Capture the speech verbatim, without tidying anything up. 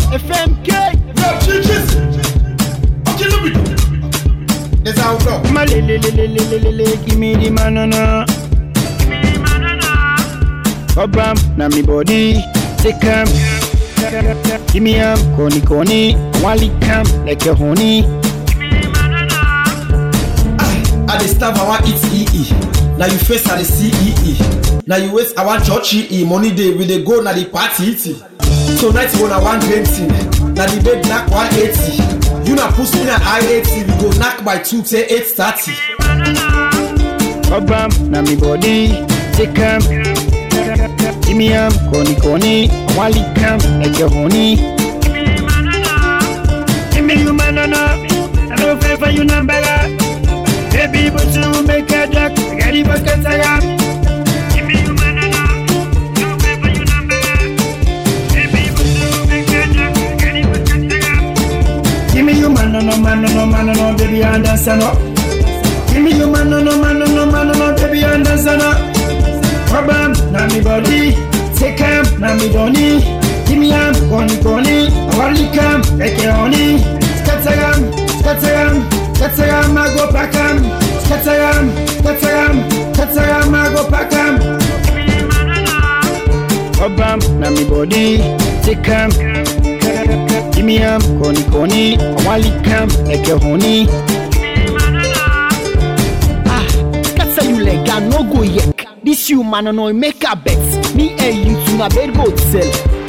F M K. Yo, chichis. Okay, look it. That's how go. Ma le le le le le le le, give me the banana. Obam na mi body, take 'em. Give me am, koni koni, wali cam like a honey. I dey starve, I want eat E E. Now you face at the C E E. Now you waste, I want church E E. Money day, we dey go na the party E T. So night one, I want green tea. Now the bed knock one eighty. You na push me na I eighty. We go knock by two, say eight thirty. Obam na mi body, take 'em. Give me am, koni koni, wali cam like a honey. Give me you banana, I don't pay for you number. Baby, but you make a jack, get it back at Sagam. Give me you banana, I don't pay for you number. Baby, but you make a jack, get it back at Sagam. Give me you banana, banana, banana, baby, and dance up. Give me you banana, banana, banana, baby, and dance up. Problem, na mi body, take 'em, na mi doni. Give me am, koni koni, wali cam, like a honey. Scatteram, scatteram, scatteram, I go pack 'em. Scatteram, scatteram, scatteram, I go pack 'em. Problem, na mi body, take 'em. Give me am, koni koni, wali cam, like a honey. Ah, scatter you like I no go yet. This you man no make a bet. Me and you to my bed go sell.